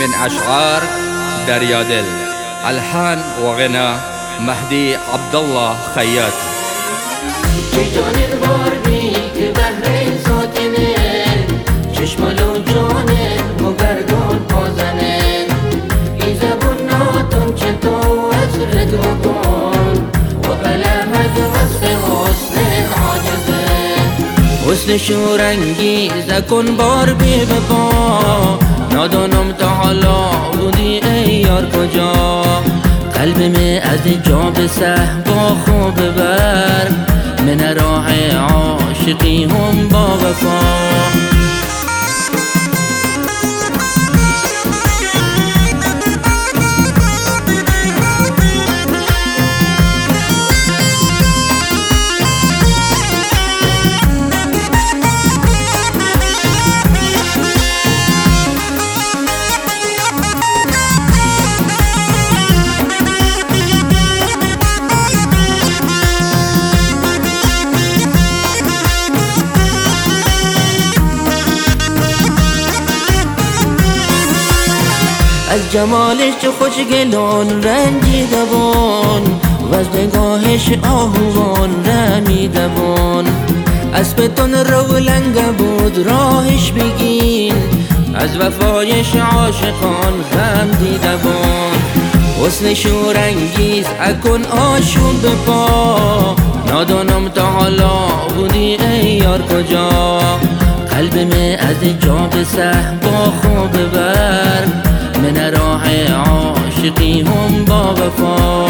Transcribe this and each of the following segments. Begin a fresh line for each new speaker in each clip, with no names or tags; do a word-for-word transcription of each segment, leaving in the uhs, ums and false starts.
من اشعار دریادل. الحان و غنا مهدی عبدالله خیاط.
چشمان بار بی که بهره ساکنه، چشمالو جانه و گردان پازنه، ای زبون ناتون چه تو از ردو کن و قلم از وصف حسن عاجزه. حسن شورانگیز کن بار بی بپا، نادانم تا حالا بودی ای یار کجا. قلب می از جا به صحبا خوب ببر، من راه عاشقی هم با وفا. از جمالش خوشگلان رنجیده بون و از نگاهش آهوان رمیده بون. اسبتون رولنگ بود راهش بگین، از وفایش عاشقان غم دیده بون. حسن شورانگیز اکن آشوب پا، نادانم تا حالا بودی ای یار کجا. قلب می از جا به صحبا خوب ببر، من راه عاشقی هم با وفا.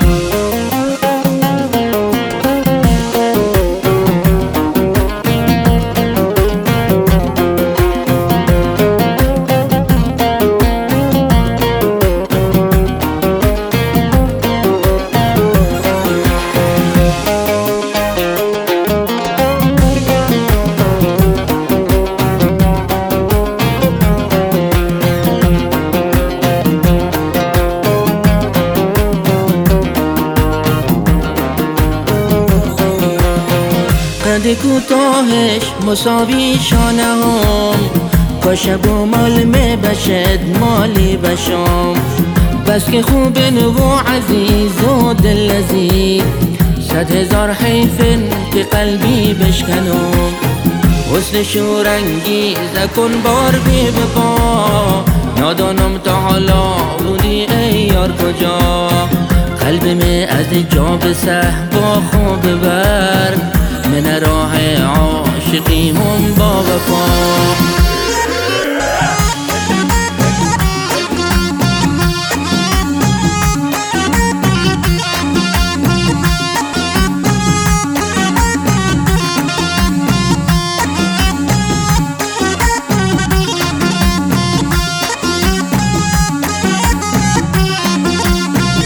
قد کوتاهش مساوی شانه هم، کاشب و مال می بشد مالی بشم. بس که خوب و عزیز و دل لذیذ، صد هزار حیفن که قلبی بشکنم. حسن شورانگیز کن بار بی بپا، نادانم تا حالا بودی ای یار کجا. قلب می از جا به صحبا خوب ببر، من راه عاشقی هم با وفا.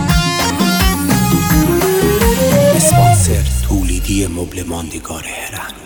اسپانسر تولیدی مبل ماندگار هرنگ.